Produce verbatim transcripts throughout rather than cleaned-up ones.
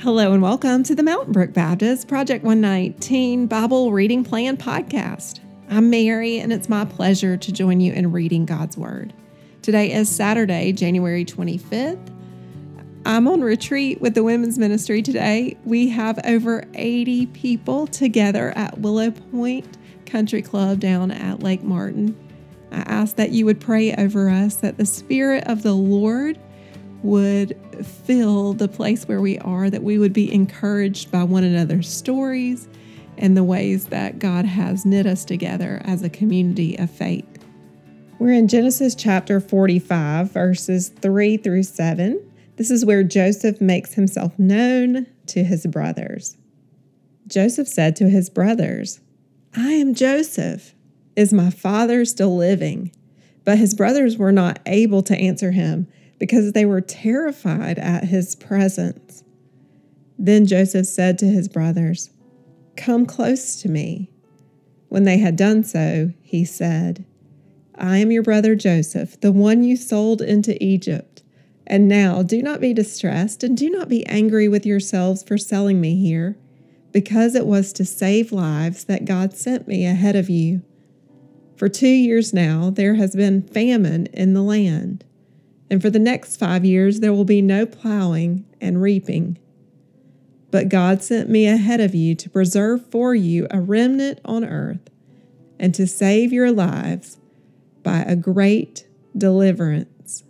Hello and welcome to the Mountain Brook Baptist Project one nineteen Bible Reading Plan podcast. I'm Mary, and it's my pleasure to join you in reading God's Word. Today is Saturday, January twenty-fifth. I'm on retreat with the women's ministry today. We have over eighty people together at Willow Point Country Club down at Lake Martin. I ask that you would pray over us, that the Spirit of the Lord would fill the place where we are, that we would be encouraged by one another's stories and the ways that God has knit us together as a community of faith. We're in Genesis chapter forty-five, verses three through seven. This is where Joseph makes himself known to his brothers. Joseph said to his brothers, "I am Joseph. Is my father still living?" But his brothers were not able to answer him, because they were terrified at his presence. Then Joseph said to his brothers, "Come close to me." When they had done so, he said, "I am your brother Joseph, the one you sold into Egypt. And now do not be distressed, and do not be angry with yourselves for selling me here, because it was to save lives that God sent me ahead of you. For two years now there has been famine in the land. And for the next five years, there will be no plowing and reaping. But God sent me ahead of you to preserve for you a remnant on earth and to save your lives by a great deliverance."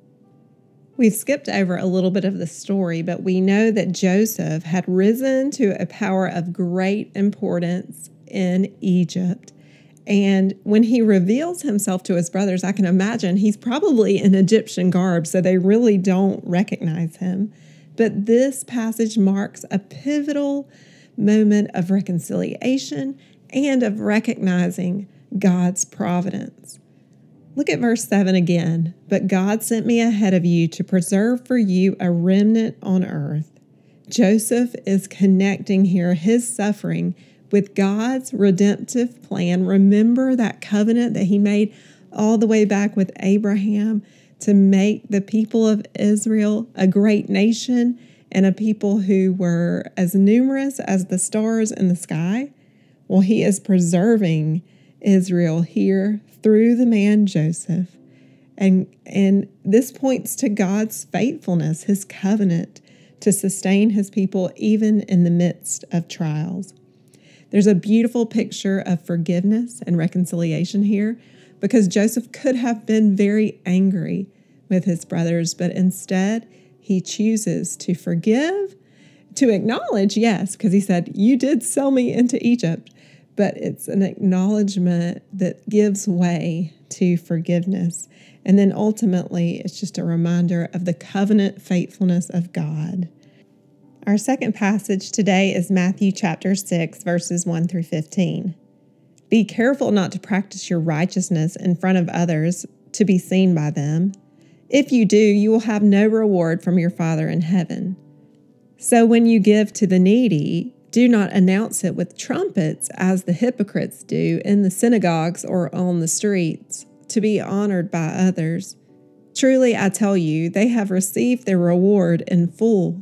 We've skipped over a little bit of the story, but we know that Joseph had risen to a power of great importance in Egypt. And when he reveals himself to his brothers, I can imagine he's probably in Egyptian garb, so they really don't recognize him. But this passage marks a pivotal moment of reconciliation and of recognizing God's providence. Look at verse seven again. "But God sent me ahead of you to preserve for you a remnant on earth." Joseph is connecting here his suffering with God's redemptive plan. Remember that covenant that he made all the way back with Abraham to make the people of Israel a great nation and a people who were as numerous as the stars in the sky? Well, he is preserving Israel here through the man Joseph. And, and this points to God's faithfulness, his covenant to sustain his people even in the midst of trials. There's a beautiful picture of forgiveness and reconciliation here, because Joseph could have been very angry with his brothers, but instead he chooses to forgive, to acknowledge, yes, because he said, "You did sell me into Egypt," but it's an acknowledgement that gives way to forgiveness. And then ultimately, it's just a reminder of the covenant faithfulness of God. Our second passage today is Matthew chapter six, verses one through fifteen. "Be careful not to practice your righteousness in front of others to be seen by them. If you do, you will have no reward from your Father in heaven. So when you give to the needy, do not announce it with trumpets as the hypocrites do in the synagogues or on the streets, to be honored by others. Truly, I tell you, they have received their reward in full.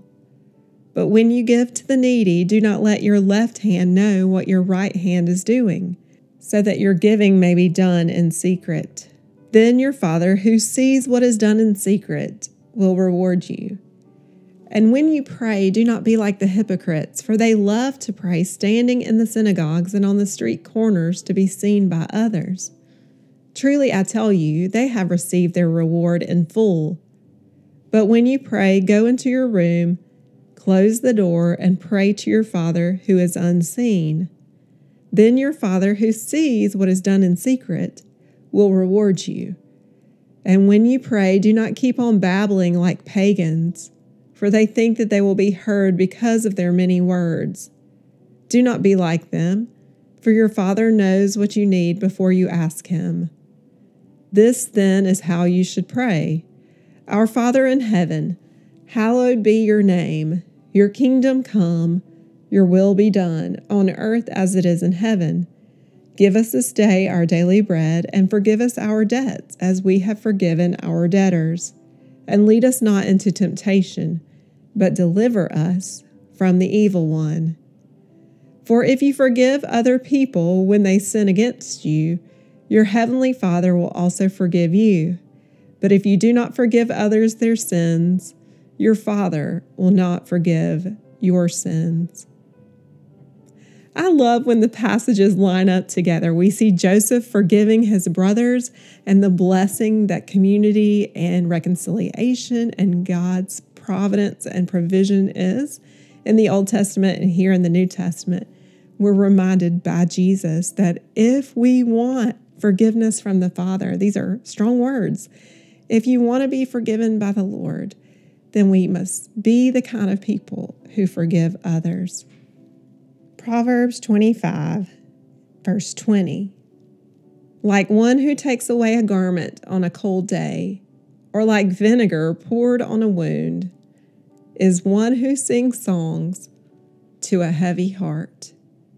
But when you give to the needy, do not let your left hand know what your right hand is doing, so that your giving may be done in secret. Then your Father, who sees what is done in secret, will reward you. And when you pray, do not be like the hypocrites, for they love to pray standing in the synagogues and on the street corners to be seen by others. Truly, I tell you, they have received their reward in full. But when you pray, go into your room, close the door, and pray to your Father who is unseen. Then your Father who sees what is done in secret will reward you. And when you pray, do not keep on babbling like pagans, for they think that they will be heard because of their many words. Do not be like them, for your Father knows what you need before you ask him. This then is how you should pray. Our Father in heaven, hallowed be your name. Your kingdom come, your will be done, on earth as it is in heaven. Give us this day our daily bread, and forgive us our debts as we have forgiven our debtors. And lead us not into temptation, but deliver us from the evil one. For if you forgive other people when they sin against you, your heavenly Father will also forgive you. But if you do not forgive others their sins, your Father will not forgive your sins. I love when the passages line up together. We see Joseph forgiving his brothers and the blessing that community and reconciliation and God's providence and provision is in the Old Testament and here in the New Testament. We're reminded by Jesus that if we want forgiveness from the Father, these are strong words. If you want to be forgiven by the Lord, then we must be the kind of people who forgive others. Proverbs twenty-five, verse twenty. Like one who takes away a garment on a cold day, or like vinegar poured on a wound, is one who sings songs to a heavy heart.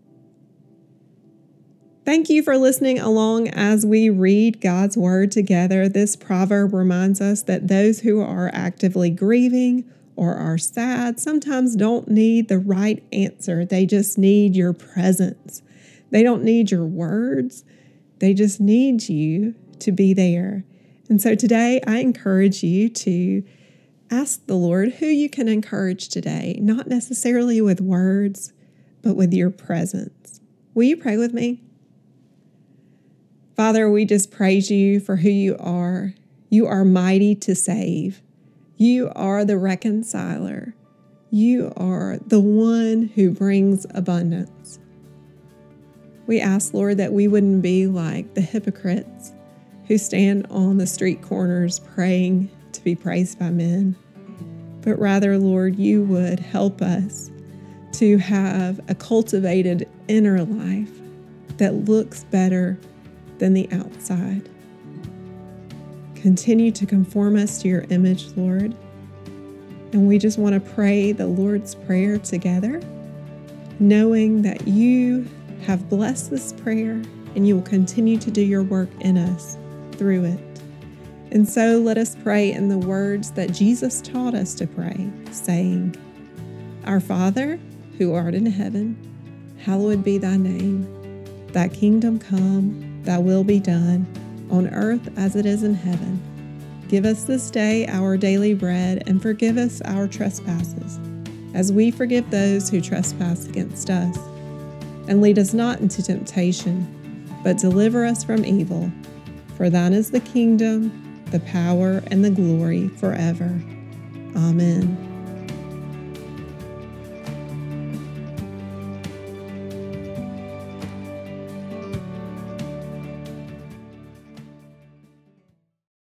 Thank you for listening along as we read God's Word together. This proverb reminds us that those who are actively grieving or are sad sometimes don't need the right answer. They just need your presence. They don't need your words. They just need you to be there. And so today I encourage you to ask the Lord who you can encourage today, not necessarily with words, but with your presence. Will you pray with me? Father, we just praise you for who you are. You are mighty to save. You are the reconciler. You are the one who brings abundance. We ask, Lord, that we wouldn't be like the hypocrites who stand on the street corners praying to be praised by men, but rather, Lord, you would help us to have a cultivated inner life that looks better than the outside. Continue to conform us to your image, Lord. And we just want to pray the Lord's Prayer together, knowing that you have blessed this prayer and you will continue to do your work in us through it. And so let us pray in the words that Jesus taught us to pray, saying, Our Father, who art in heaven, hallowed be thy name. Thy kingdom come, thy will be done, on earth as it is in heaven. Give us this day our daily bread, and forgive us our trespasses, as we forgive those who trespass against us. And lead us not into temptation, but deliver us from evil. For thine is the kingdom, the power, and the glory forever. Amen.